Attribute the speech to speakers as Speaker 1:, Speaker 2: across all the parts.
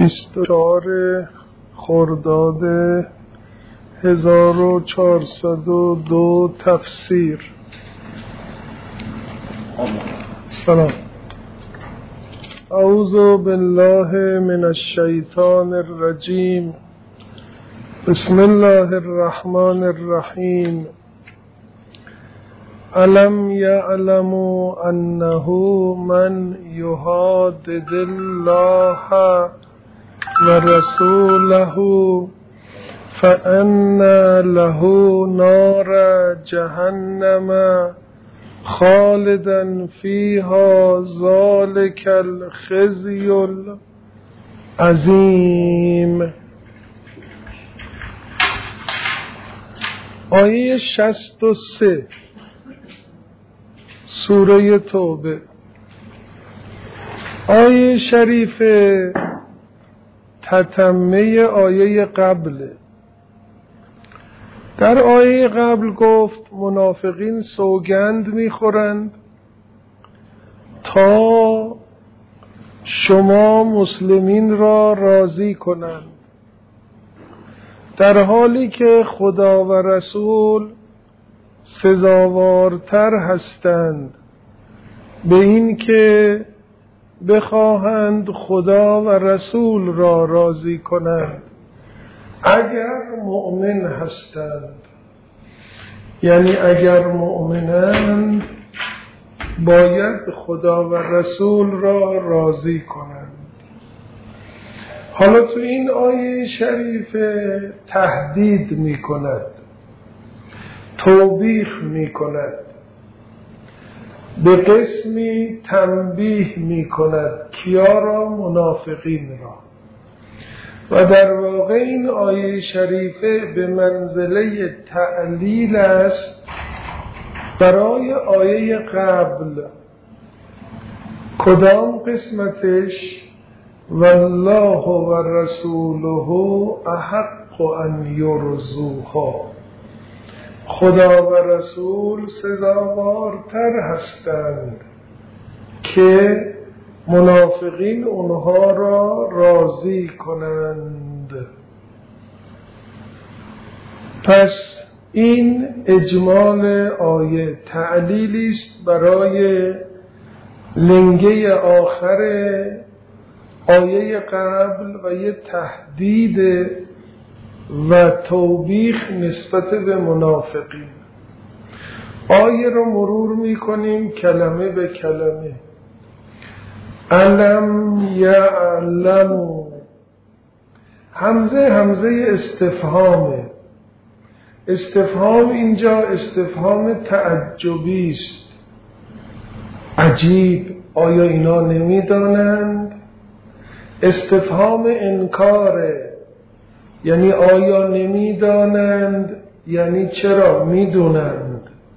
Speaker 1: 24 خرداد 1402 تفسیر. سلام. اعوذ بالله من الشیطان الرجیم. بسم الله الرحمن الرحیم. الم یعلموا انه من یحادد الله ورسوله فان له نار جهنم خالدا فيها ذلك الخزي العظیم. آیه 63 سوره توبه. آیه شریفه تتمه آیه قبله. در آیه قبل گفت منافقین سوگند میخورند تا شما مسلمین را راضی کنند، در حالی که خدا و رسول سزاوارتر هستند به این که بخواهند خدا و رسول را راضی کنند اگر مؤمن هستند. یعنی اگر مؤمنند باید خدا و رسول را راضی کنند. حالا تو این آیه شریفه تهدید می کند، توبیخ می کند، به قسمی تنبیه می کند کیا را؟ منافقین را. و در واقع این آیه شریفه به منزله تعلیل است برای آیه قبل. کدام قسمتش؟ والله و رسوله احق ان یرضوها. خدا و رسول سزاوارتر هستند که منافقین اونها را راضی کنند. پس این اجمال آیه تعلیلی است برای لنگه آخر آیه قبل و یه تهدید و توبیخ نسبت به منافقین. آیه رو مرور میکنیم کلمه به کلمه. الم یعلموا، همزه استفهامه. استفهام اینجا استفهام تعجبی است. عجیب، آیا اینا نمیدانند؟ استفهام انکاره، یعنی آیا نمیدانند؟ یعنی چرا میدونند.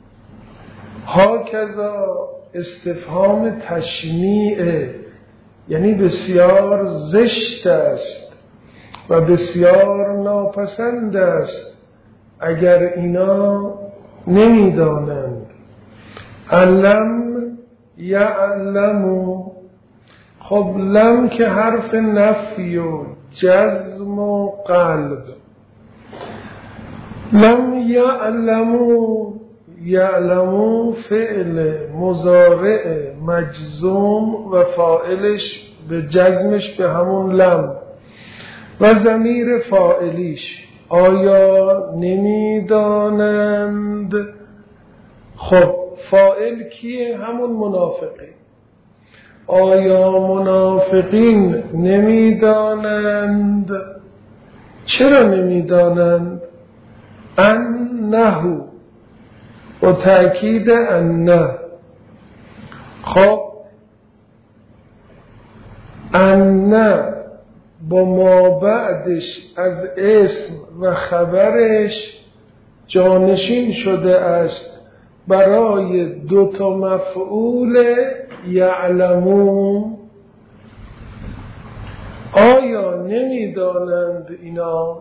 Speaker 1: هاکذا استفهام تشنیعه، یعنی بسیار زشت است و بسیار ناپسند است اگر اینا نمیدانند. علم یعلمو، خب لم که حرف نفی و جزم و قلب. لم یعلمو فعل مضارع مجزوم و فاعلش به جزمش به همون لم و ضمیر فاعلیش آیا نمیدانند. خب فاعل کیه؟ همون منافقین. آیا منافقین نمیدانند؟ چرا نمیدانند؟ انه و تأکید انه. خب انه با ما بعدش از اسم و خبرش جانشین شده است برای دوتا مفعول یعلمون. آیا نمیدانند اینا؟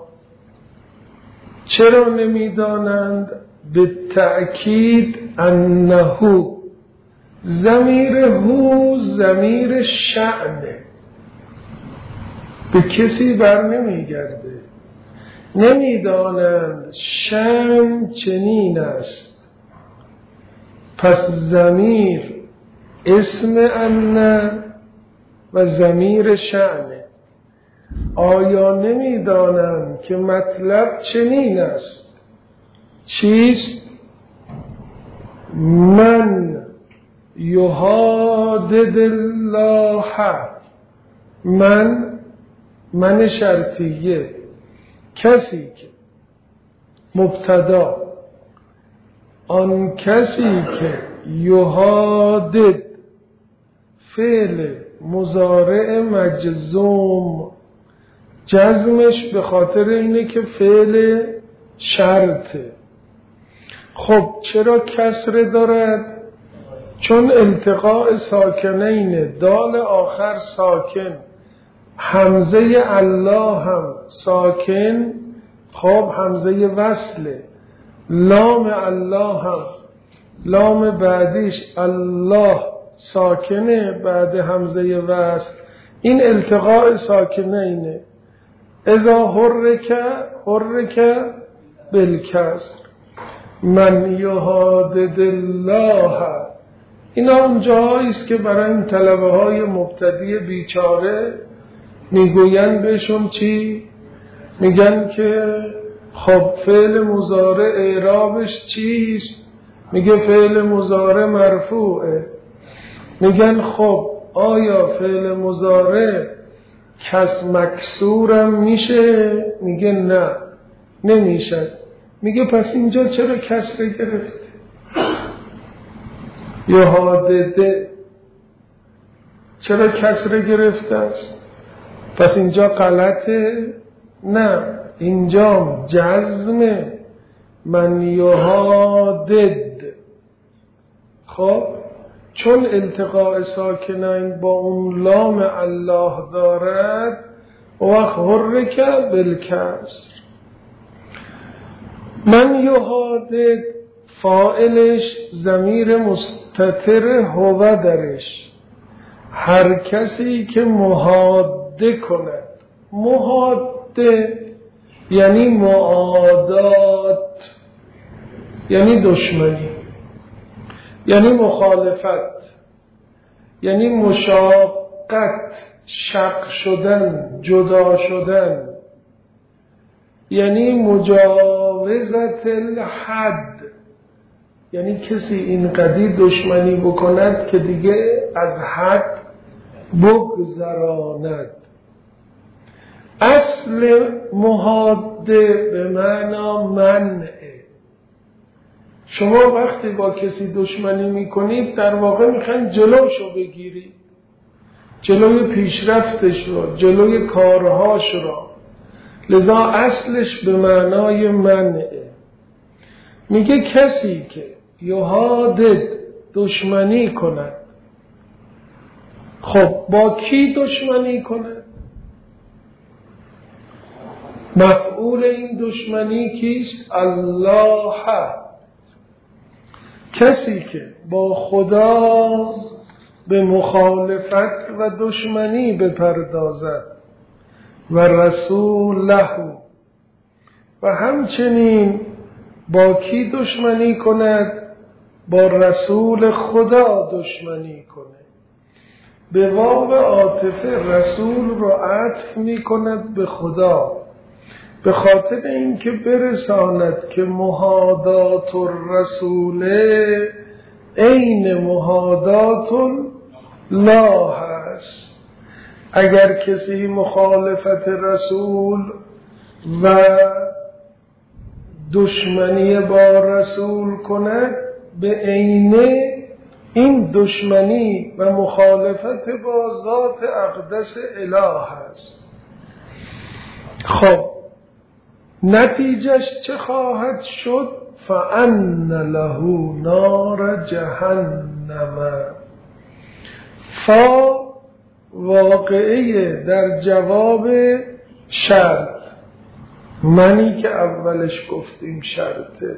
Speaker 1: چرا نمیدانند؟ به تأکید انه ضمیر هو ضمیر شأنه، به کسی بر نمیگرده. نمیدانند شأن چنین است. پس ضمیر اسم ان و ضمیر شأنه. آیا نمیدانند که مطلب چنین است؟ چیست؟ من یحادد الله. من شرطیه، کسی که مبتدا، آن کسی که یحادد فعل مضارع مجزوم، جزمش به خاطر اینه که فعل شرطه. خب چرا کسره دارد؟ چون التقاء ساکنین، دال آخر ساکن، همزه الله هم ساکن، خب همزه وصله، لام الله هم لام بعدیش الله ساکنه بعد همزه وصل، این التقاء ساکنینه. اذا حرک بالکسر، من یحادد الله. اینا اون جاییست که برای این طلبه های مبتدی بیچاره میگوین بهشون چی؟ میگن که خب فعل مضارع اعرابش چیست؟ میگه فعل مضارع مرفوعه. میگن خب آیا فعل مضارع کس مکسورم میشه؟ میگه نه نمیشه. میگه پس اینجا چرا کسره گرفته؟ یحادده چرا کسره گرفته است؟ پس اینجا غلطه؟ نه، اینجا جزمه. من یحادد. خب چون التقاء ساکنین با اون لام الله دارد و حرک بالکسر. من یحادد فاعلش ضمیر مستتر هو درش، هر کسی که محاده کند. محاده یعنی معادات، یعنی دشمنی، یعنی مخالفت، یعنی مشاقت، شق شدن، جدا شدن، یعنی مجاوزت الحد، یعنی کسی اینقدر دشمنی بکند که دیگه از حد بگذراند. اصل محاده به معنی منعه. شما وقتی با کسی دشمنی میکنید در واقع میخواین جلوشو بگیرید، جلوی پیشرفتش رو، جلوی کارهاش رو. لذا اصلش به معنای منعه. میگه کسی که یحادد دشمنی کند. خب با کی دشمنی کند؟ مفعول این دشمنی کیست؟ الله. کسی که با خدا به مخالفت و دشمنی بپردازد و رسوله، و همچنین با کی دشمنی کند؟ با رسول خدا دشمنی کنه. به واو عاطفه رسول رو عطف می کند به خدا، به خاطر اینکه برساند که محادات الرسول عین محادات الله است. اگر کسی مخالفت رسول و دشمنی با رسول کند، به عینه این دشمنی و مخالفت با ذات اقدس اله است. خب نتیجهش چه خواهد شد؟ فَأَنَّ لَهُ نَارَ جَهَنَّمَ. فا واقعه در جواب شرط، منی که اولش گفتیم شرطه.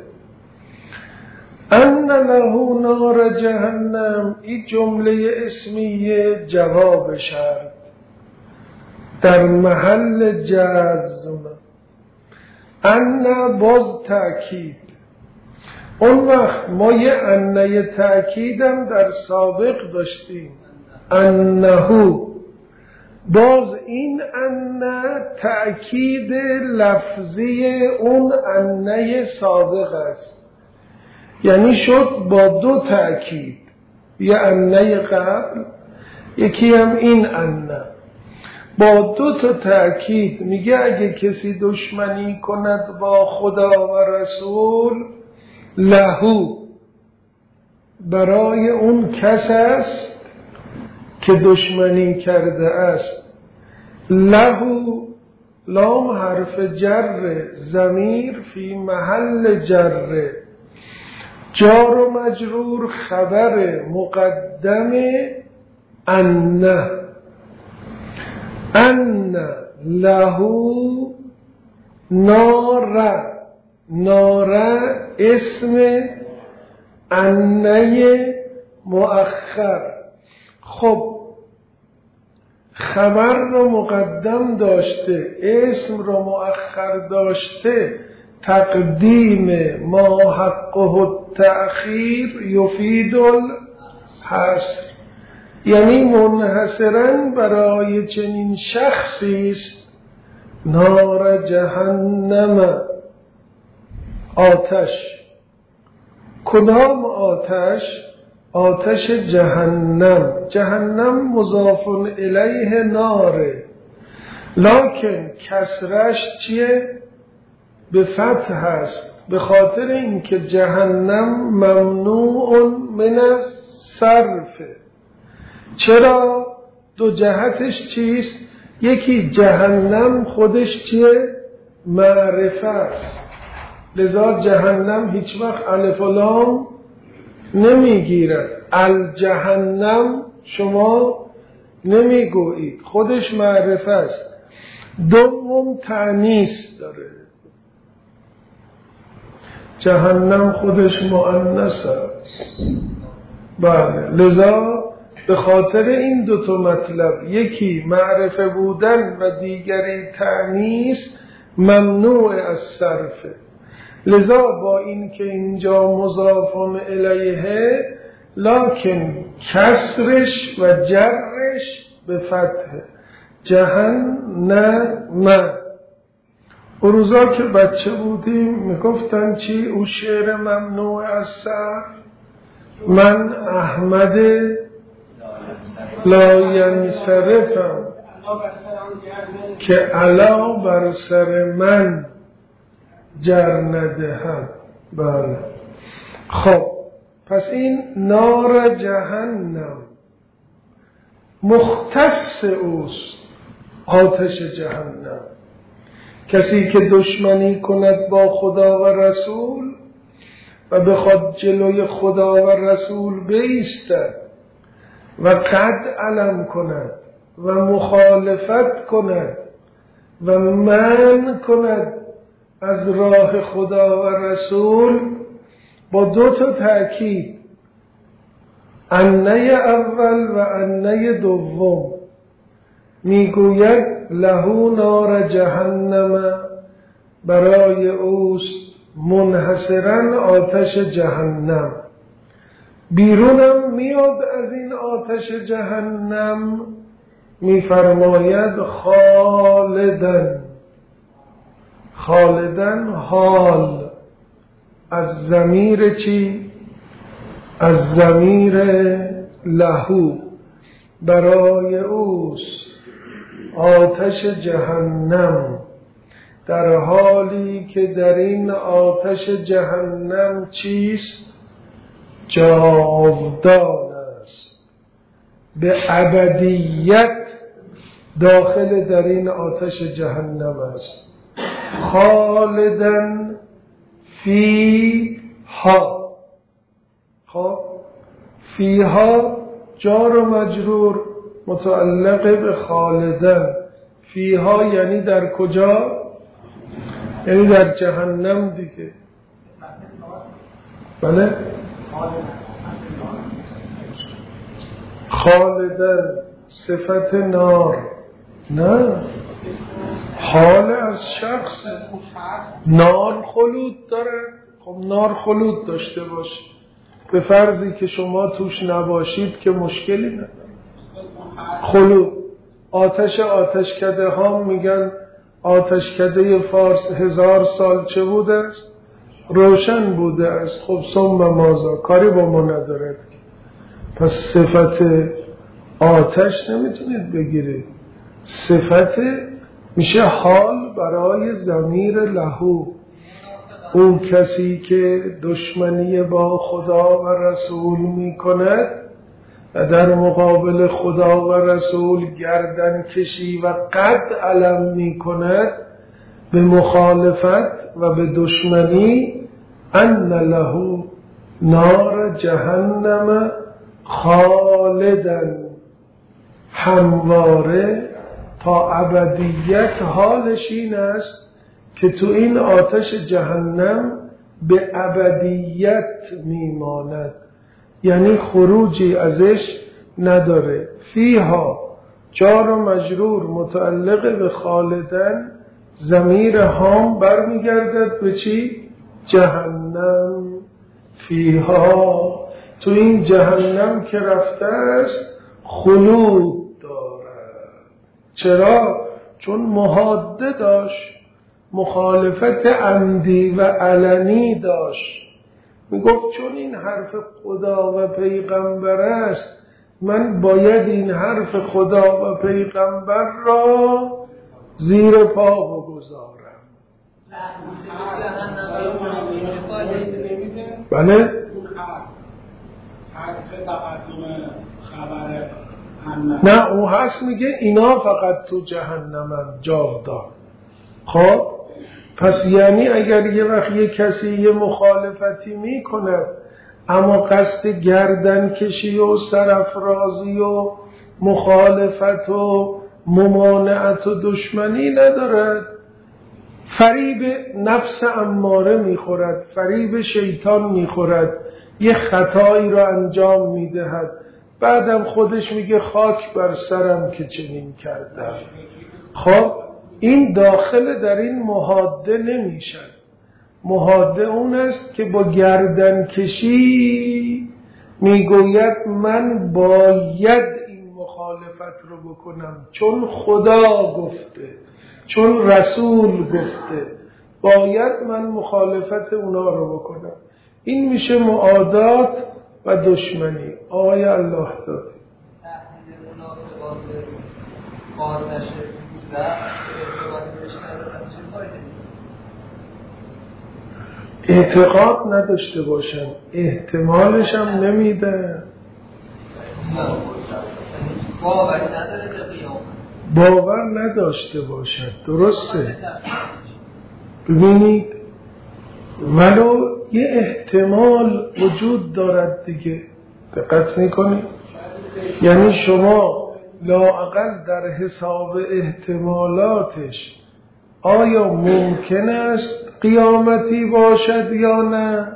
Speaker 1: ان له نار جهنم، این جمله اسمیه جواب شرط. در محل جزم. ان باز تأکید. اون وقت ما یه انه تأکیدم در سابق داشتیم، انهو. باز این انه تأکید لفظی اون انه سابق است، یعنی شد با دو تأکید، یه انه قبل یکی هم این انه با دو تا تأکید. میگه اگه کسی دشمنی کند با خدا و رسول، لهو برای اون کس است که دشمنی کرده است. لهو لام حرف جر، ضمیر فی محل جر، جار و مجرور خبر مقدم ان. ان لهو نار، نار اسم انه مؤخر. خب خبر رو مقدم داشته، اسم رو مؤخر داشته، تقدیم ما حقه التأخیر یفید الحصر، یعنی منحصراً برای چنین شخصی است. نار جهنم، آتش. کدام آتش؟ آتش جهنم. جهنم مضاف الیه ناره، لکن کسرش چیه؟ به فتح هست، به خاطر اینکه جهنم ممنوع من الصرف. چرا؟ دو جهتش چیست؟ یکی جهنم خودش چیه؟ معرفه است، لذا جهنم هیچ وقت الف و لام نمیگیرد. الجهنم شما نمیگویید، خودش معرفه است. دوم تأنیث داره، جهنم خودش مؤنث است. بله، لذا به خاطر این دو تا مطلب، یکی معرفه بودن و دیگری تأنیث، ممنوع از صرفه. لذا با این که اینجا مضاف الیه، لکن کسرش و جرش به فتحه. جهنم. اون روزا که بچه بودیم میگفتن چی؟ او شعر ممنوع از صرف، من احمد لا ینصرفم که علا بر سر من جر ندهم. بله. خب پس این نار جهنم مختص اوست، آتش جهنم. کسی که دشمنی کند با خدا و رسول و بخواد جلوی خدا و رسول بایستد و قد علم کند و مخالفت کند و منع کند از راه خدا و رسول، با دو تا تأکید، انه اول و انه دوم، میگوید لهو نار جهنم، برای اوست منحصراً آتش جهنم. بیرونم میاد از این آتش جهنم، میفرماید خالدن. خالدن حال از ضمیر چی؟ از ضمیر لهو، برای اوست آتش جهنم، در حالی که در این آتش جهنم چیست؟ جاودان است، به ابدیت داخل در این آتش جهنم است. خالدن فیها. خب فیها جار و مجرور متعلق به خالدن. فیها یعنی در کجا؟ یعنی در جهنم دیگه. بله؟ خالدن صفت نار، نه، حال از شخص. نار خلود داره. خب نار خلود داشته باشه، به فرضی که شما توش نباشید که مشکلی نداره. خلود. آتشکده ها میگن آتشکده فارس 1000 سال چه بوده است؟ روشن بوده است. خب ثم ماذا، کاری با ما ندارد. پس صفت آتش نمیتونید بگیرید، صفت میشه حال برای ضمیر لهو. اون کسی که دشمنی با خدا و رسول میکند و در مقابل خدا و رسول گردن کشی و قد علم میکند به مخالفت و به دشمنی، ان له نار جهنم خالدن، همواره تا ابدیت حالش این است که تو این آتش جهنم به ابدیت میماند، یعنی خروجی ازش نداره. فیها جار و مجرور متعلق به خالدن، ضمیر هام برمیگردد به چی؟ جهنم. فیها، تو این جهنم که رفته است خلود دارد. چرا؟ چون محاده داشت، مخالفت عمدی و علنی داشت. میگفت چون این حرف خدا و پیغمبر است، من باید این حرف خدا و پیغمبر را زیر پا بگذارم. بله؟ نه اون هست میگه اینا فقط تو جهنمن جاودان. خب پس یعنی اگر یه وقت یه کسی یه مخالفتی میکنه اما قصد گردن کشی و سرافرازی و مخالفت و ممانعت و دشمنی ندارد، فریب نفس اماره میخورد، فریب شیطان میخورد، یه خطایی را انجام میدهد، بعدم خودش میگه خاک بر سرم که چنین کردم. خب این داخل در این محاده نمیشد. محاده اون است که با گردن کشی میگوید من باید این مخالفت رو بکنم چون خدا گفته، چون رسول گفته، باید من مخالفت اونا رو بکنم. این میشه معادات و دشمنی. آقای الله داد اعتقاد نداشته باشن، احتمالش هم نمیده. باور نداشته باشد. درسته؟ ببینید ولو یه احتمال وجود دارد دیگه. دقت میکنید؟ یعنی شما لااقل در حساب احتمالاتش آیا ممکن است قیامتی باشد یا نه؟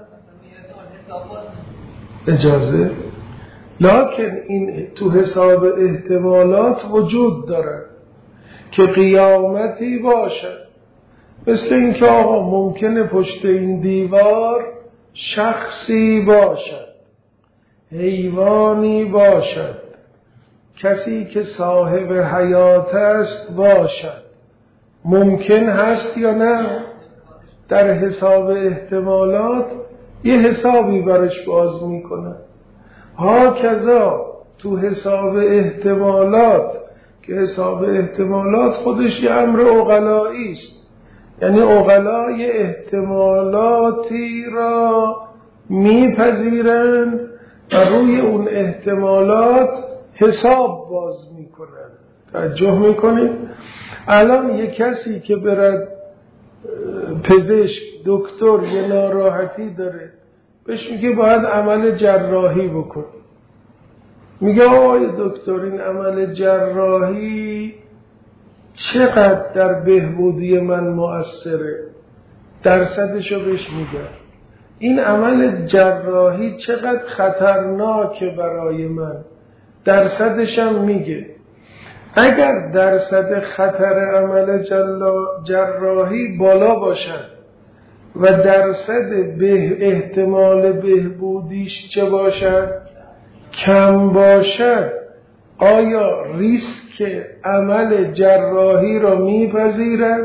Speaker 1: اجازه؟ لکن این تو حساب احتمالات وجود دارد که قیامتی باشد. مثل اینکه آقا ممکنه پشت این دیوار شخصی باشد، حیوانی باشد، کسی که صاحب حیات است باشد. ممکن هست یا نه؟ در حساب احتمالات یه حسابی برش باز میکنه. ها کذا تو حساب احتمالات، که حساب احتمالات خودش یه امر عقلایی است، یعنی عقلا یه احتمالاتی را میپذیرند و روی اون احتمالات حساب باز میکنند. توجه میکنید؟ الان یه کسی که برد پزشک دکتر یه ناراحتی داره، بهش میگه باید عمل جراحی بکن. میگه آقای دکتر این عمل جراحی چقدر در بهبودی من مؤثره؟ درصدشو بهش میگه. این عمل جراحی چقدر خطرناکه برای من؟ درصدشم میگه. اگر درصد خطر عمل جراحی بالا باشد و درصد احتمال بهبودیش چه باشد؟ کم باشد، آیا ریسک عمل جراحی را میپذیرد؟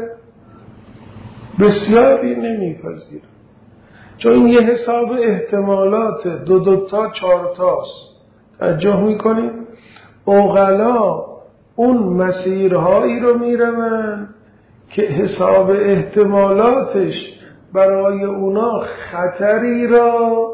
Speaker 1: بسیاری نمیپذیرد، چون این یه حساب احتمالات دو تا 4 تاست. توجه میکنید؟ عقلا اون مسیرهایی رو میرون که حساب احتمالاتش برای اونا خطری را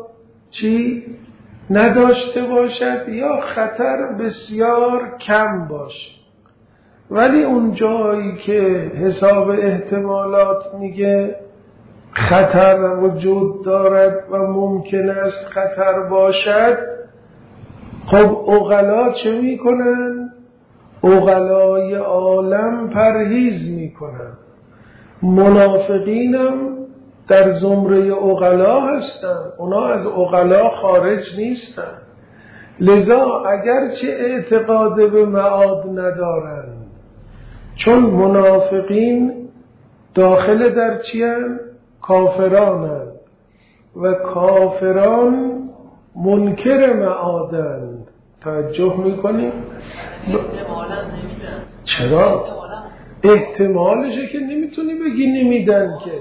Speaker 1: نداشته باشد یا خطر بسیار کم باشه. ولی اون جایی که حساب احتمالات میگه خطر وجود دارد و ممکن است خطر باشد، خب عقلا چه میکنن؟ عقلای عالم پرهیز میکنن. منافقینم در زمره عقلا هستن، اونا از عقلا خارج نیستن. لذا اگرچه اعتقاد به معاد ندارند، چون منافقین داخل در چی هستند؟ کافرانند و کافران منکر معادند. توجه میکنیم؟ چرا؟ احتمالشه که نمیتونی بگی نمیدن که.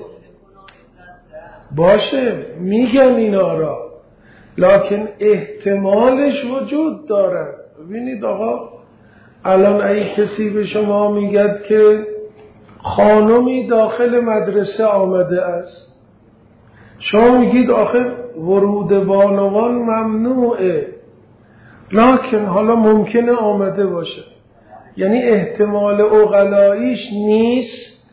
Speaker 1: باشه میگن اینا را، لکن احتمالش وجود دارد. ببینید آقا، الان اگه کسی به شما میگد که خانمی داخل مدرسه آمده است، شما میگید آخه ورود بانوان ممنوعه، لکن حالا ممکنه آمده باشه، یعنی احتمال عقلاییش نیست،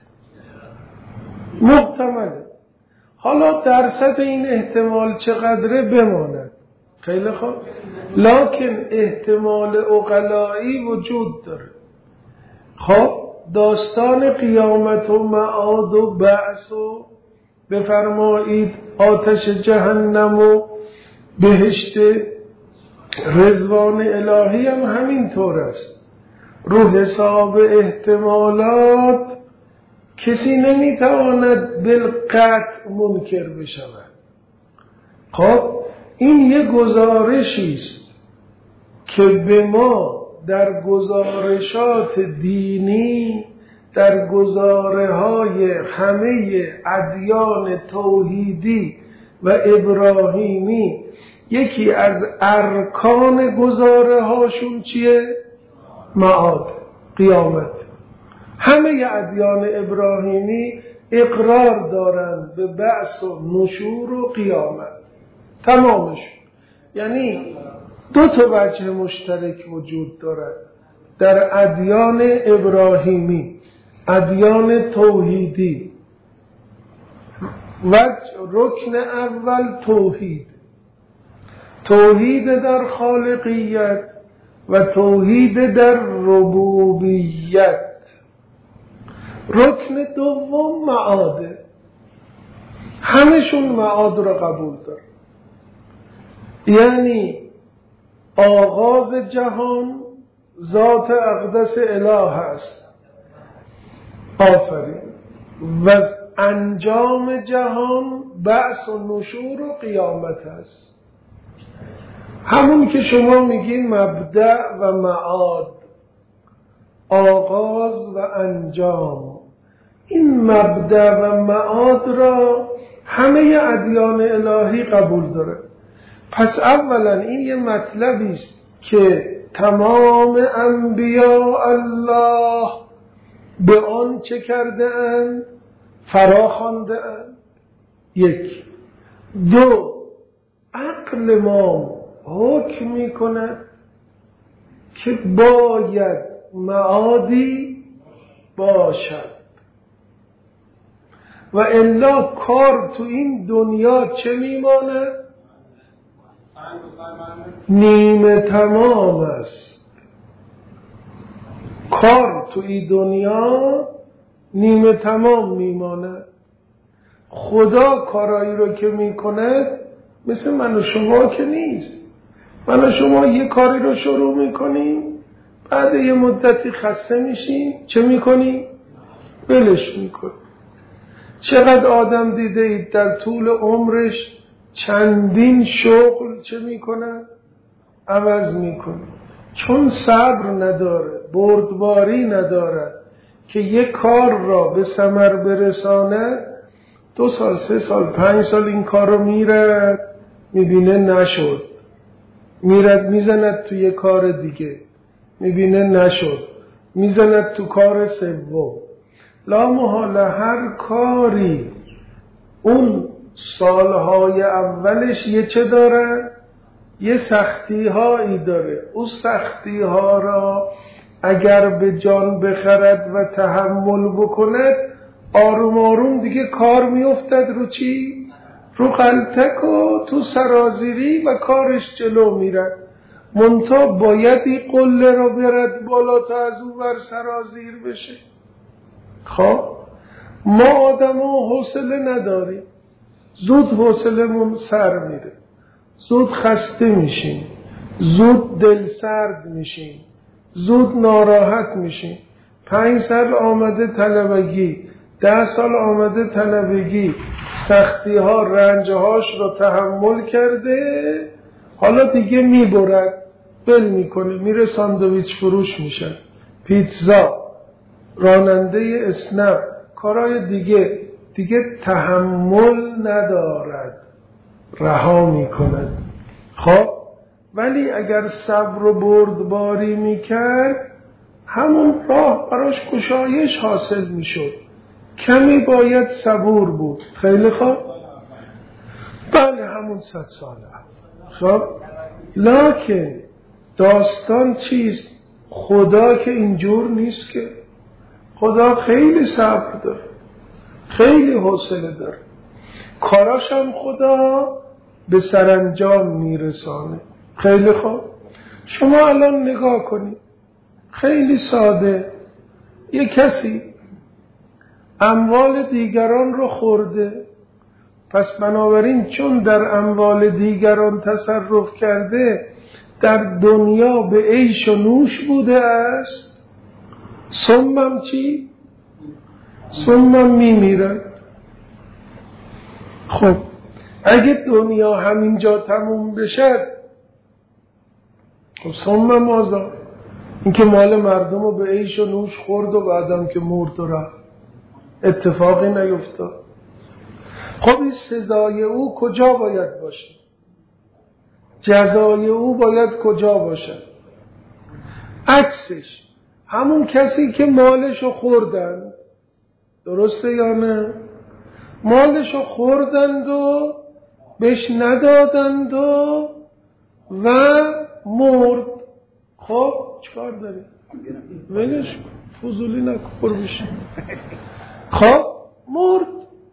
Speaker 1: محتمله. حالا درصد این احتمال چقدره بماند، خیلی خوب، لکن احتمال عقلایی وجود داره. خب داستان قیامت و معاد و بعث و بفرمایید آتش جهنم و بهشت رضوان الهی هم همین طور است. رو حساب احتمالات کسی نمیتواند بالقطع منکر بشود. خب این یه گزارشی است که به ما در گزارشات دینی، در گزارهای همه ادیان توحیدی و ابراهیمی، یکی از ارکان گزاره هاشون چیه؟ معاد، قیامت. همه ادیان ابراهیمی اقرار دارند به بعث و نشور و قیامت، تمامش. یعنی 2 وجه مشترک وجود دارد در ادیان ابراهیمی، ادیان توحیدی. رکن اول توحید در خالقیت و توحید در ربوبیت. رکن دوم معاده، همشون معاد را قبول دارن. یعنی آغاز جهان ذات اقدس اله است، آفرین، و انجام جهان بعث و نشور و قیامت است. همون که شما میگین مبدأ و معاد، آغاز و انجام، این مبدأ و معاد را همه ادیان الهی قبول داره. پس اولا این یه مطلبی است که تمام انبیاء الله به آن چه کرده اند؟ فرا خوانده اند. 1. 2. عقل ما حکم میکند که باید معادی باشد و الا کار تو این دنیا چه میماند؟ نیمه تمام است. کار تو این دنیا نیمه تمام میماند. خدا کارایی رو که میکند مثل من و شما که نیست. من و شما یه کاری رو شروع میکنیم، بعد یه مدتی خسته میشین چه میکنی؟ ولش میکنی. چقدر آدم دیده اید در طول عمرش چندین شغل چه میکنن؟ عوض میکنه، چون صبر نداره، بردباری نداره که یک کار را به ثمر برسانه. 2 سال 3 سال 5 سال این کار رو میرد میبینه نشد، میرد میزند تو یه کار دیگه میبینه نشد، میزند تو کار سوم. لا محاله هر کاری اون سالهای اولش یه چه داره؟ یه سختی هایی داره. اون سختی ها را اگر به جان بخرد و تحمل بکند، آروم آروم دیگه کار میافتد رو چی؟ رو غلطک و تو سرازیری و کارش جلو میرد. منتها باید این قله را برد بالا تا از اون ور سرازیر بشه. خب ما آدم ها حوصله نداریم، زود حوصلمون سر میره، زود خسته میشیم، زود دل سرد میشیم، زود ناراحت میشیم. 5 سال آمده طلبگی، 10 سال آمده طلبگی، سختی ها رنج هاش رو تحمل کرده، حالا دیگه میبرد، بل میکنه، میره ساندویچ فروش میشه، پیتزا، راننده اسنپ، کارهای دیگه تحمل ندارد، رها میکند. خب ولی اگر صبر و بردباری میکرد، همون راه براش گشایش حاصل میشد. کمی باید صبور بود. خیلی خوب، بله همون 100 ساله. خب لکن داستان چیست؟ خدا که اینجور نیست، که خدا خیلی صبر داره، خیلی حوصله داره، کاراش هم خدا به سرانجام میرسانه. خیلی خوب، شما الان نگاه کنید، خیلی ساده، یه کسی اموال دیگران رو خورده، پس بنابراین چون در اموال دیگران تصرف کرده، در دنیا به عیش و نوش بوده است، ثم چی؟ ثم میمیرد. خب اگه دنیا همینجا تموم بشه، خب ثم ماذا؟ این که مال مردم رو به عیش و نوش خورد و بعدم که مرد و رفت، اتفاقی نیفتاد. خب این سزای او کجا باید باشه؟ جزای او باید کجا باشه؟ عکسش، همون کسی که مالشو خوردند، درسته یا نه؟ مالشو خوردند و بهش ندادند و مرد. خب چکار داری؟ ولش فضولی نکن بشه. خب مرد.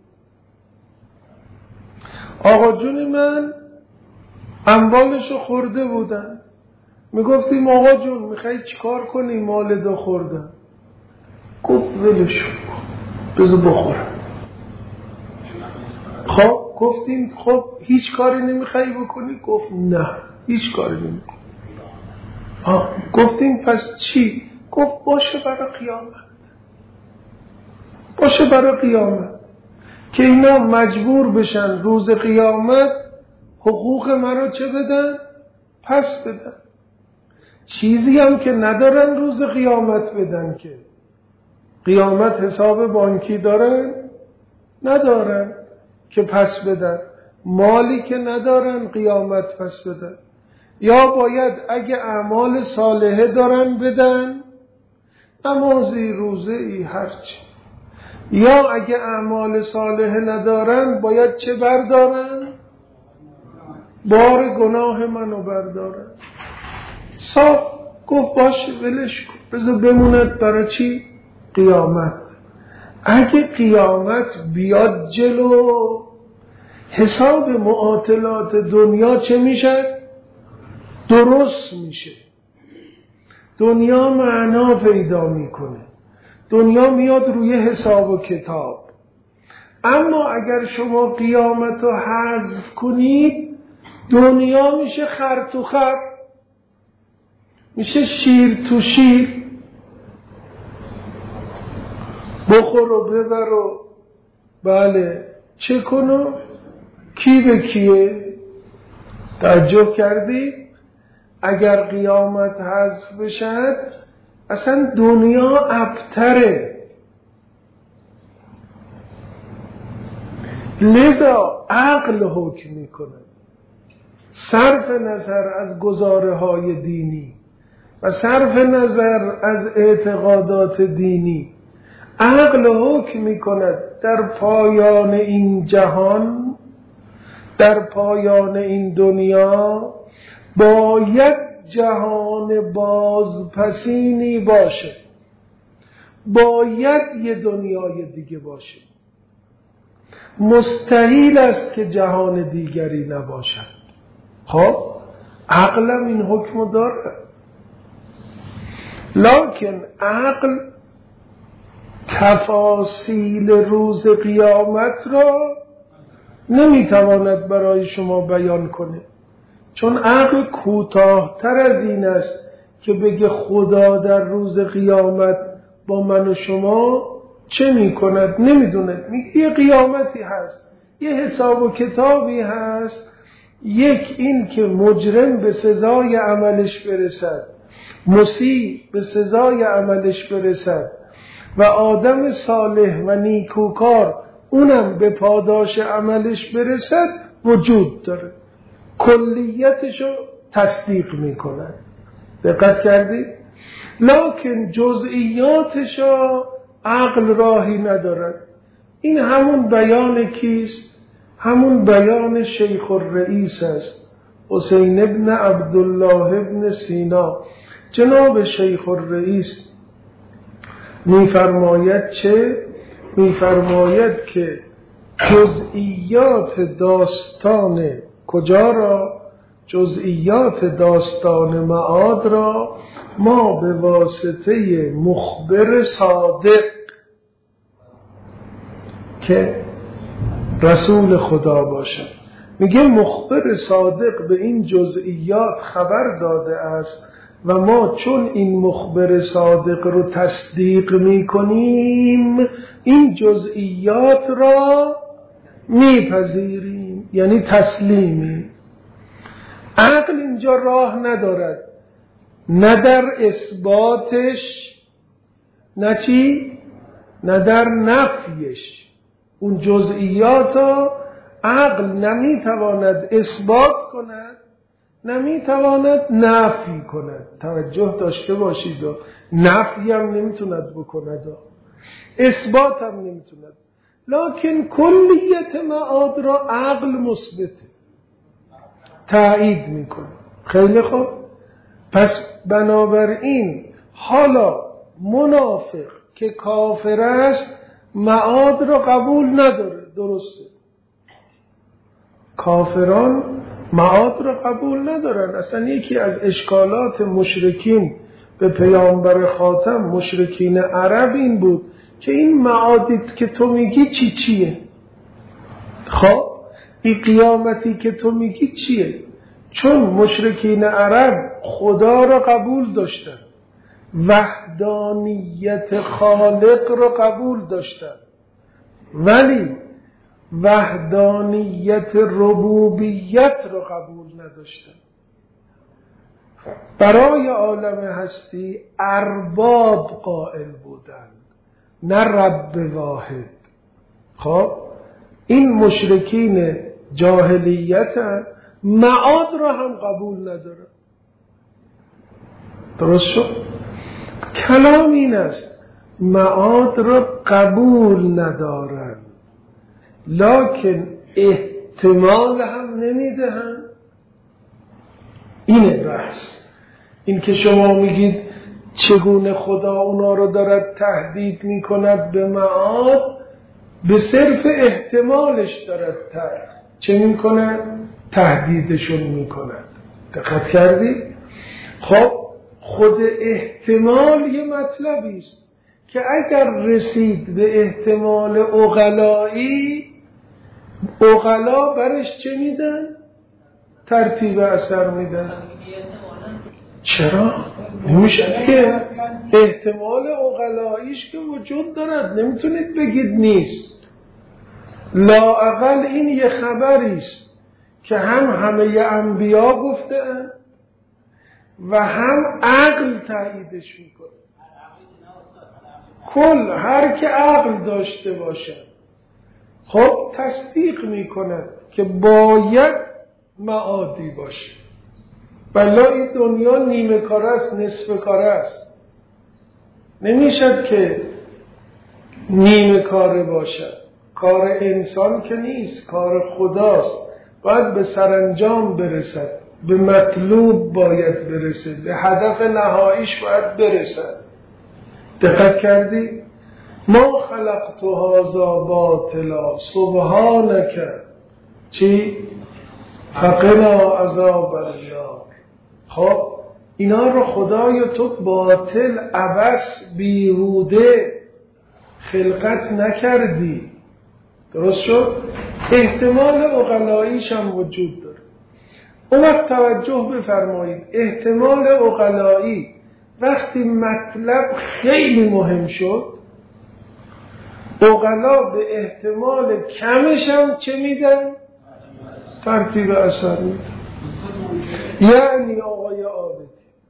Speaker 1: آقا جون من اموالشو خورده بودن، میگفتیم آقا جون میخوای چیکار کنی مال دو خوردن؟ گفت ولش بذار بخورم. خب گفتیم خب هیچ کاری نمیخوای بکنی؟ گفت نه هیچ کاری نمیکنم. گفتیم پس چی؟ گفت باشه برای قیامت، باشه برای قیامت، که اینا مجبور بشن روز قیامت حقوق مرا چه بدن؟ پس بدن. چیزی هم که ندارن روز قیامت بدن، که قیامت حساب بانکی دارن؟ ندارن که پس بدن. مالی که ندارن قیامت پس بدن. یا باید اگه اعمال صالحه دارن بدن، نمازی روزه ای هرچی، یا اگه اعمال صالحه ندارن باید چه بردارن؟ بار گناه منو بردارن. صاف گفت باشه ولش کن، بذار بموند برای چی؟ قیامت. اگه قیامت بیاد جلو، حساب معاطلات دنیا چه میشه؟ درست میشه. دنیا معنا پیدا میکنه، دنیا میاد روی حساب و کتاب. اما اگر شما قیامت رو حذف کنید، دنیا میشه خر تو خر. میشه شیر تو شیر، بخور و ببر و بله چه کنو کی به کیه. تعجب کردی؟ اگر قیامت حذف بشد اصلا دنیا ابتره. لذا عقل حکم میکنه، صرف نظر از گزاره های دینی و صرف نظر از اعتقادات دینی، عقل حکم میکند در پایان این جهان، در پایان این دنیا باید جهان بازپسینی باشه، باید یه دنیای دیگه باشه، مستحیل است که جهان دیگری نباشد. خب عقلم این حکم داره، لکن عقل تفاصیل روز قیامت را نمیتواند برای شما بیان کنه، چون عقل کوتاه‌تر از این است که بگه خدا در روز قیامت با من و شما چه میکند. نمیدونه، میگه یه قیامتی هست، یه حساب و کتابی هست، یک این که مجرم به سزای عملش برسد، مسیء به سزای عملش برسد و آدم صالح و نیکوکار اونم به پاداش عملش برسد وجود داره، کلیتشو تصدیق میکنن. دقت کردید؟ لکن جزئیاتشو عقل راهی ندارد. این همون بیان کیست؟ همون بیان شیخ الرئیس است، حسین ابن عبدالله ابن سینا. جناب شیخ الرئیس میفرماید چه؟ میفرماید که جزئیات داستان کجا را؟ جزئیات داستان معاد را ما به واسطه مخبر صادق که رسول خدا باشد، میگه مخبر صادق به این جزئیات خبر داده است و ما چون این مخبر صادق رو تصدیق میکنیم این جزئیات را میپذیریم، یعنی تسلیمی. عقل اینجا راه ندارد، نه در اثباتش نه چی؟ نه در نفیش. اون جزئیات را عقل نمیتواند اثبات کند، نمیتواند نفی کند. توجه داشته باشید، نفی هم نمیتوند بکند، اثبات هم نمیتوند، لکن کلیت معاد را عقل مثبته، تایید میکنه. خیلی خوب، پس بنابراین حالا منافق که کافر است معاد را قبول نداره، درسته؟ کافران معاد را قبول ندارن. اصلا یکی از اشکالات مشرکین به پیامبر خاتم، مشرکین عرب، این بود که این معادیت که تو میگی چیه؟ خب این قیامتی که تو میگی چیه؟ چون مشرکین عرب خدا را قبول داشتن، وحدانیت خالق را قبول داشتن، ولی وحدانیت ربوبیت را قبول نداشتن. برای عالم هستی ارباب قائل بودن، نه رب واحد. خب این مشرکین جاهلیت معاد را هم قبول نداره. درست شد؟ کلام این است، معاد را قبول ندارن لکن احتمال هم نمیدهن. اینه بحث. این که شما میگید چگونه خدا اونا رو دارد تهدید میکند به معاد، به صرف احتمالش دارد چه میکند؟ تهدیدشون میکند. دقت کردی؟ خب خود احتمال یه مطلبی است که اگر رسید به احتمال عقلایی، عقلا برش چه میدن؟ ترتیب اثر میدن. چرا؟ نمیشه که احتمال عقلاییش که وجود دارد، نمیتونید بگید نیست. لااقل این یه خبریست که همه انبیا گفتن و هم عقل تاییدش میکنه. کل هر که عقل داشته باشه خب تصدیق میکنه که باید معادی باشه. بلا این دنیا نیمه کاره است، نصف کاره است، نمیشد که نیمه کاره باشد. کار انسان که نیست، کار خداست، باید به سرانجام برسد، به مطلوب باید برسد، به هدف نهاییش باید برسد. دقت کردی؟ ما خلقت هذا باطلا سبحانک چی؟ فقنا عذاب النار. خب اینا رو خدای تو باطل، عبث، بیهوده خلقت نکردی. درست شد؟ احتمال عقلاییش هم وجود داره. اون وقت توجه بفرمایید، احتمال عقلایی وقتی مطلب خیلی مهم شد، عقلا به احتمال کمش هم چه میدن؟ ترتیب اثر میدن. یعنی آقای عابدی،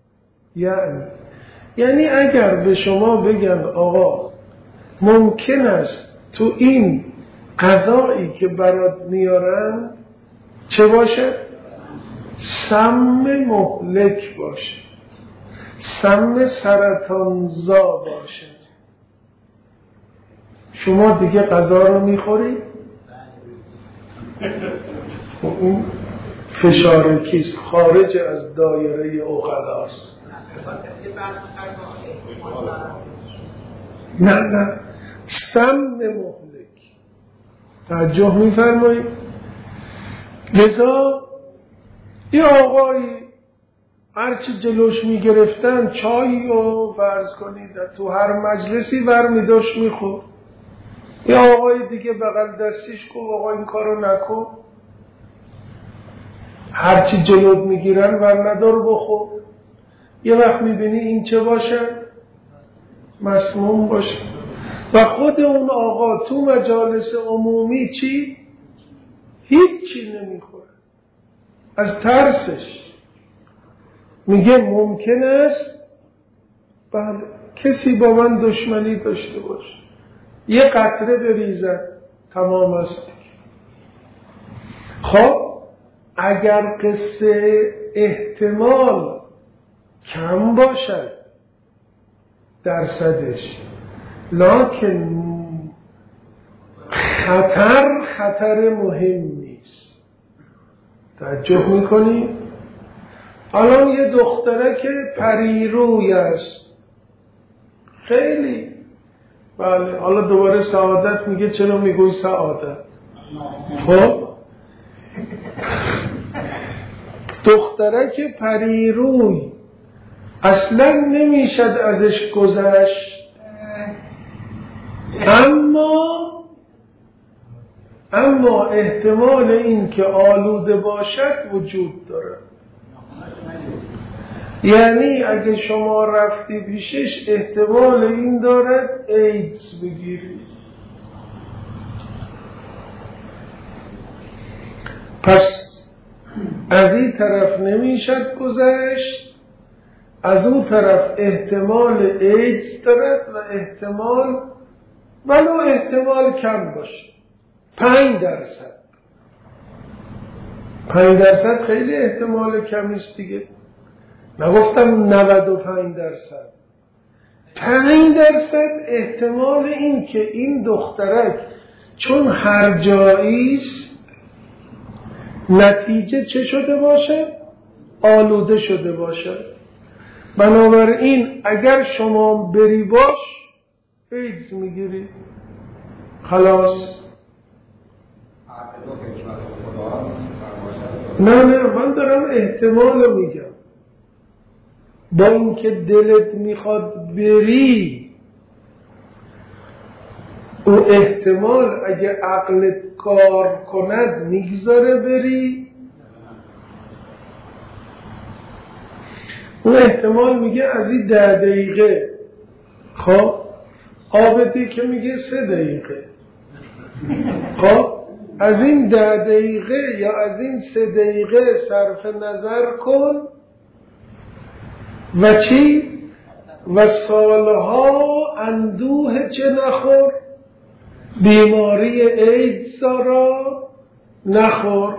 Speaker 1: یعنی اگر به شما بگن آقا ممکن است تو این غذایی که برات میارن چه باشه؟ سم مهلک باشه، سم سرطانزا باشه، شما دیگه غذا رو میخوری؟ اون فشار کیست؟ خارج از دایره عقلاست. نه سم مهلک. توجه میفرمایید؟ لذا یه آقایی هرچی جلوش میگرفتن چای رو فرض کنید تو هر مجلسی برمیداشت میخورد. یه آقای دیگه بغل دستیش گفت آقا این کارو نکن، هرچی جلوت میگیرن ورندار بخور. یه وقت میبینی این چه باشه؟ مسموم باشه. و خود اون آقا تو مجالس عمومی چی؟ هیچی نمیخوره از ترسش. میگه ممکن است بله کسی با من دشمنی داشته باشه، یه قطره بریزد تمام است. خب اگر قصه احتمال کم باشد درصدش، لکن خطر مهم نیست. توجه میکنی؟ الان یه دختره که پریروی است خیلی بله، حالا دوباره سعادت میگه چرا میگوی سعادت؟ خب دختره که پریروی اصلا نمیشد ازش گذشت، اما احتمال این که آلوده باشد وجود داره. یعنی اگه شما رفتی پیشش احتمال این دارد ایدز بگیری. پس از این طرف نمیشد گذشت، از اون طرف احتمال ایدز دارد و احتمال کم باشه 5%. 5% خیلی احتمال کمیست دیگه، نگفتم 95%. 5% احتمال این که این دخترک چون هر جاییست نتیجه چه شده باشه؟ آلوده شده باشه. بنابراین اگر شما بری باش ایدز میگیری خلاص. نه من دارم احتمال میگم، با اینکه دلت میخواد بری او احتمال اگه عقلت کار کند میگذاره بری. اون احتمال میگه از این 10 دقیقه، خب عابدی که میگه 3 دقیقه، خب از این 10 دقیقه یا از این 3 دقیقه صرف نظر کن و چی؟ و سالها اندوه چه نخور؟ بیماری ایدز را نخور.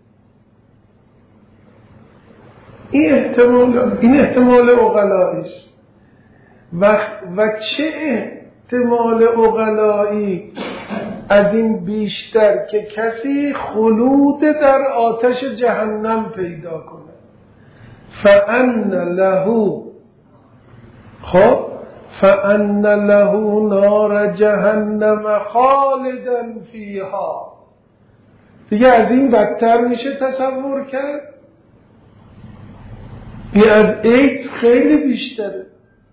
Speaker 1: این احتمال عقلایی است. و چه احتمال عقلایی از این بیشتر که کسی خلود در آتش جهنم پیدا کنه. فأن له، خب فأن له نار جهنم خالدا فیها. دیگه از این بدتر میشه تصور کرد؟ این از ایدز خیلی بیشتره.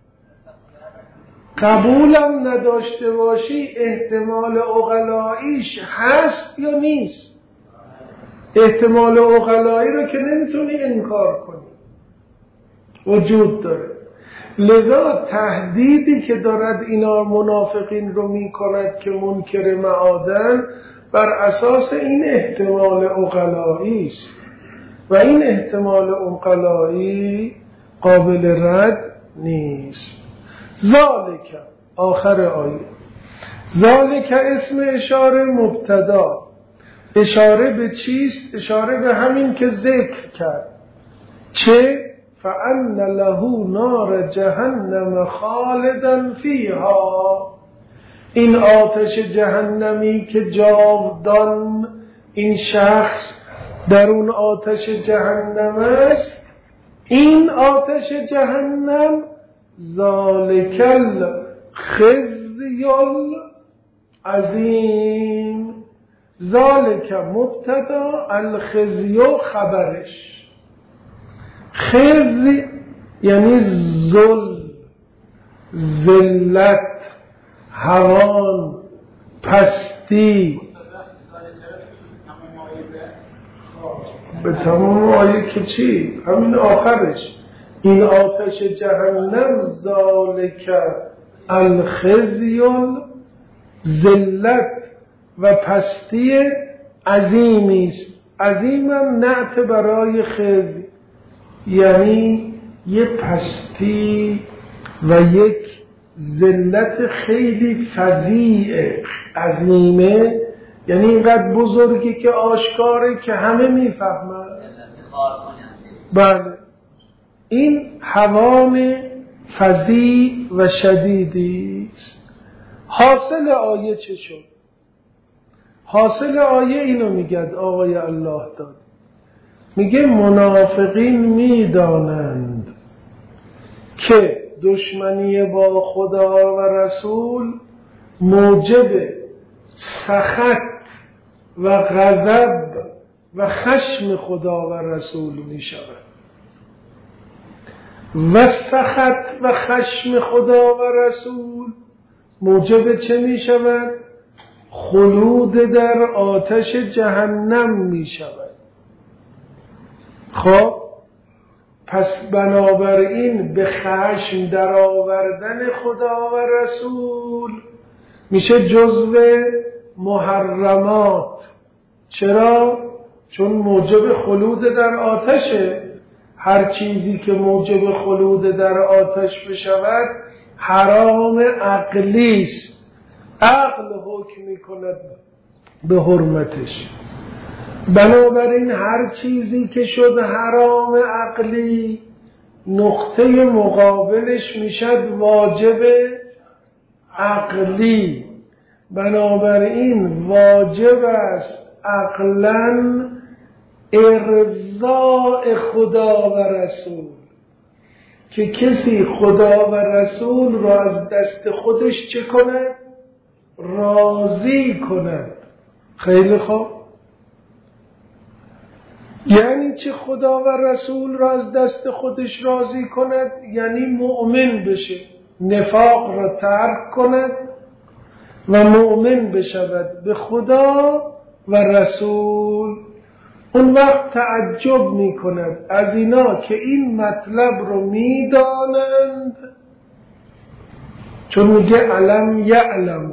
Speaker 1: قبولم نداشته باشی احتمال عقلاییش هست یا نیست؟ احتمال عقلایی رو که نمیتونی انکار کنی، وجود داره. لذا تهدیدی که دارد اینا منافقین رو میکند که منکر معادن بر اساس این احتمال عقلایی است و این احتمال عقلایی قابل رد نیست. ذالک، آخر آیه، ذالک اسم اشاره مبتدا. اشاره به چیست؟ اشاره به همین که ذکر کرد. چه؟ فأن له نار جهنم خالدا فیها. این آتش جهنمی که جاودان این شخص در اون آتش جهنم است، این آتش جهنم ذالک الخزی العظیم. ذالک مبتدا، الخزی خبرش. خزی یعنی ذلت، هوان، پستی. به تمام آیه که چی؟ همین آخرش. این آتش جهنم ذالک الخزی، ذلت و پستی عظیمی است. عظیمم نعت برای خزی، یعنی یه پستی و یک ذلت خیلی فظیع. عظیمه یعنی اینقدر بزرگی که آشکاره که همه میفهمن. بله، این هوام فظیع و شدیدی است. حاصل آیه چه شد؟ حاصل آیه اینو میگه آقای الله داد، میگه منافقین میدانند که دشمنی با خدا و رسول موجب سخط و غضب و خشم خدا و رسول می شود و سخط و خشم خدا و رسول موجب چه می شود؟ خلود در آتش جهنم می شود. خب پس بنابراین به خشم در آوردن خدا و رسول میشه جزو محرمات. چرا؟ چون موجب خلود در آتشه. هر چیزی که موجب خلود در آتش بشود حرام عقلی است. عقل حکم میکند به حرمتش. بنابراین هر چیزی که شد حرام عقلی، نقطه مقابلش میشد واجب عقلی. بنابراین واجب است عقلاً ارضاء خدا و رسول، که کسی خدا و رسول را از دست خودش چه کند؟ راضی کند. خیلی خوب. یعنی چه خدا و رسول را از دست خودش راضی کند؟ یعنی مؤمن بشه، نفاق را ترک کند و مؤمن بشود به خدا و رسول. اون وقت تعجب میکند از اینا که این مطلب رو میدانند، چون میگه علم یعلمو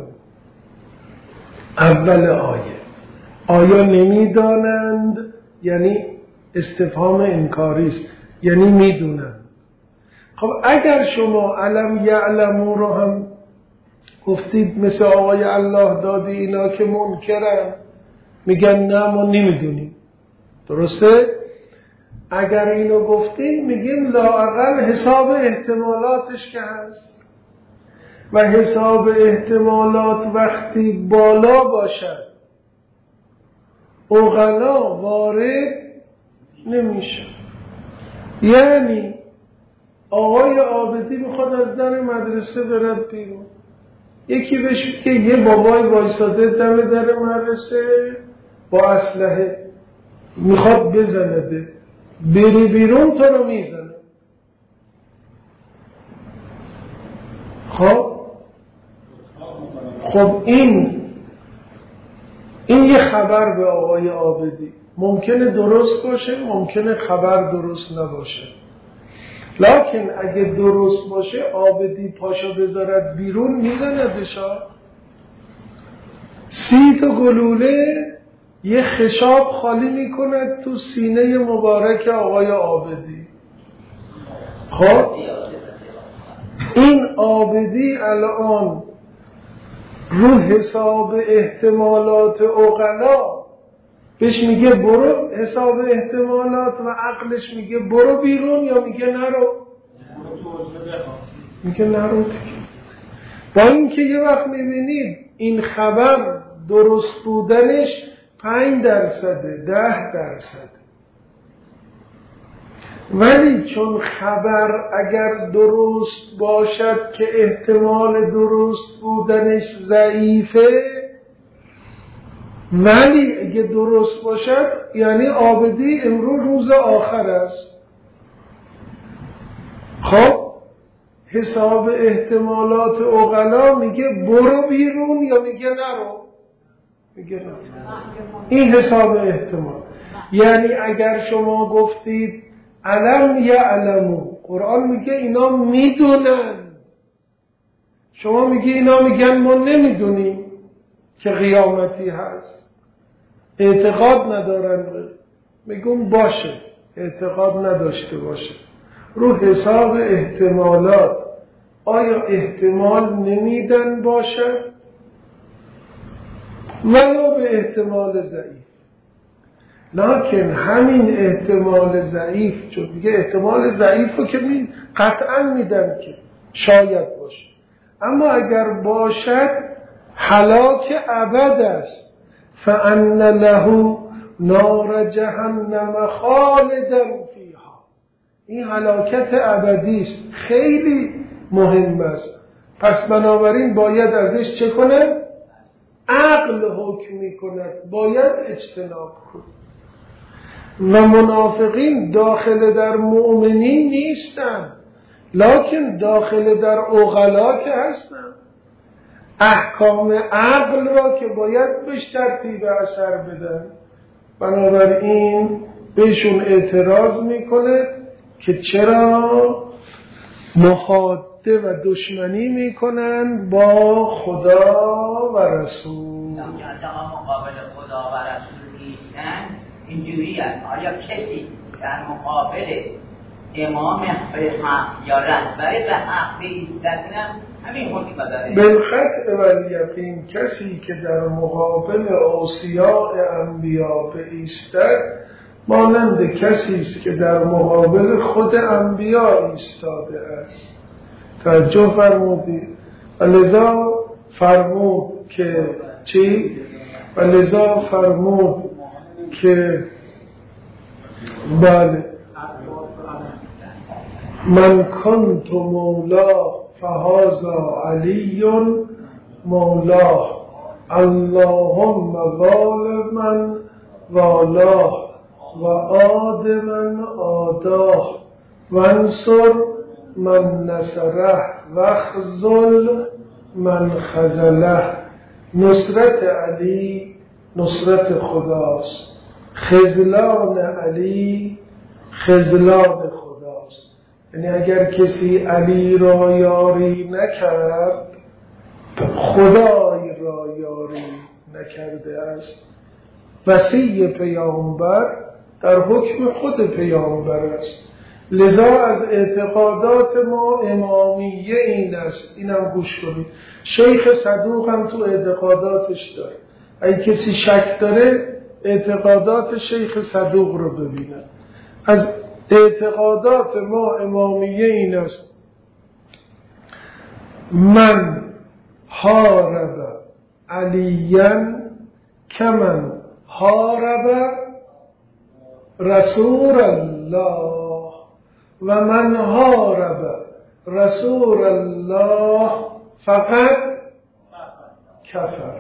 Speaker 1: اول آیا نمیدانند، یعنی استفهام انکاری است، یعنی میدونند. خب اگر شما علم یعلمو رو هم گفتید مثل آقای الله دادی اینا که منکرن میگن نه ما نمیدونیم، درسته؟ اگر اینو گفتیم میگیم لااقل حساب احتمالاتش که هست، و حساب احتمالات وقتی بالا باشد عقلا وارد نمیشه. یعنی آقای عابدی میخواد از در مدرسه برد بیرون، یکی بهش که یه بابای وایساده دم در مدرسه با اسلحه میخواد بزنده، بری بیرون تو رو میزنه. خب این یه خبر به آقای عابدی ممکنه درست باشه، ممکنه خبر درست نباشه، لکن اگه درست باشه عابدی پاشو بذارد بیرون میزندشا. 30 تا گلوله یه خشاب خالی میکند تو سینه مبارک آقای عابدی. خب این عابدی الان رو حساب احتمالات عقلا بهش میگه برو حساب احتمالات و عقلش میگه برو بیرون یا میگه نرو؟ میگه نرو دیگه. با اینکه یه وقت میبینید این خبر درست بودنش 5%، 10%، ولی چون خبر اگر درست باشد که احتمال درست بودنش ضعیفه، ولی اگه درست باشد یعنی عابدی امروز روز آخر است. خب حساب احتمالات عقلا میگه برو بیرون یا میگه نرو؟ میگه نرو. این حساب احتمال. یعنی اگر شما گفتید علم یعلمو، قرآن میگه اینا میدونن، شما میگه اینا میگن ما نمیدونیم که قیامتی هست، اعتقاد ندارن، میگم باشه اعتقاد نداشته باشه، رو حساب احتمالات آیا احتمال نمیدن باشه ولو به احتمال ضعیف. لکن همین احتمال ضعیف، چون دیگه احتمال ضعیف رو که قطعا میدن که شاید باشه، اما اگر باشد هلاک ابد است. فان له نار جهنم خالدا فیها، این هلاکت ابدی است، خیلی مهم است. پس بنابراین باید ازش چه کنه؟ عقل حکم میکند، باید اجتناب کنه. و منافقین داخل در مؤمنین نیستن، لکن داخل در عقلا که هستن. احکام عقل را که باید بهش ترتیب اثر بدن، بنابراین بهشون اعتراض میکنه که چرا مخاطه و دشمنی میکنن با خدا و رسول.
Speaker 2: مقابل خدا و رسول نیستن. اینجوری است، آیا کسی در مقابل امام حق یا رهبر به حق ایستادن همین حکم داره؟
Speaker 1: بالخطع والیقین، کسی که در مقابل اوصیاء انبیا بایستد مانند کسی است که در مقابل خود انبیا ایستاده است. توجه فرمودید. و لذا فرمود که چی؟ و لذا فرمود که بله من کنت مولا فهذا علی مولاه اللهم ظالما والاه و آدما آداه وانصر من نصره وخذل من خذله. نصرت علی نصرت خداست، خذلان علی خذلان خداست. یعنی اگر کسی علی را یاری نکرد خدای را یاری نکرده است. وصی پیامبر در حکم خود پیامبر است. لذا از اعتقادات ما امامیه این است. اینم گوش کنید. شیخ صدوق هم تو اعتقاداتش داره. اگه کسی شک داره اعتقادات شیخ صدوق رو ببینه. از اعتقادات ما امامیه این است: من حارب علیاً کمن حارب رسول الله و من حارب رسول الله فقط کفر.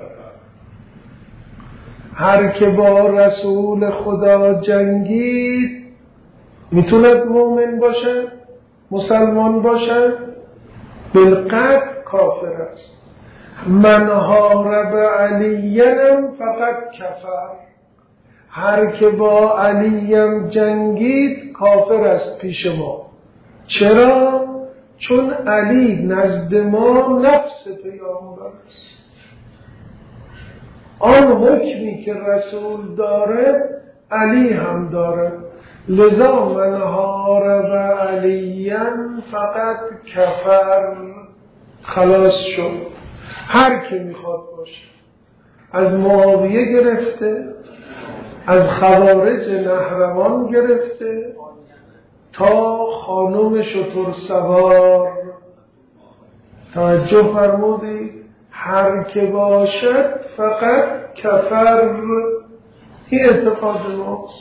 Speaker 1: هر که با رسول خدا جنگید میتوند مؤمن باشه، مسلمان باشه، بالقطع کافر است. من حارب علی‌م فقط کفر. هر که با علیم جنگید کافر است پیش ما. چرا؟ چون علی نزد ما نفس پیامبر است. آن حکمی که رسول داره علی هم داره. لذا من حارب علیم فقط کفر. خلاص شد. هر که میخواد باشه، از معاویه گرفته، از خوارج نهروان گرفته تا خانم شتر سوار، توجه فرمودید؟ هر که باشد فقط کفر. این اعتقاد ماست.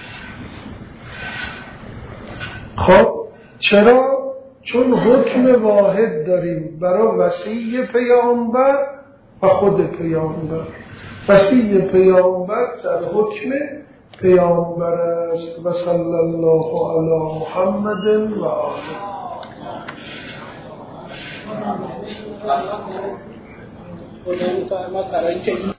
Speaker 1: خب چرا؟ چون حکم واحد داریم برای وصی پیامبر و خود پیامبر. وصی پیامبر در حکم پیامبر است. و صلی الله علی محمد و آله.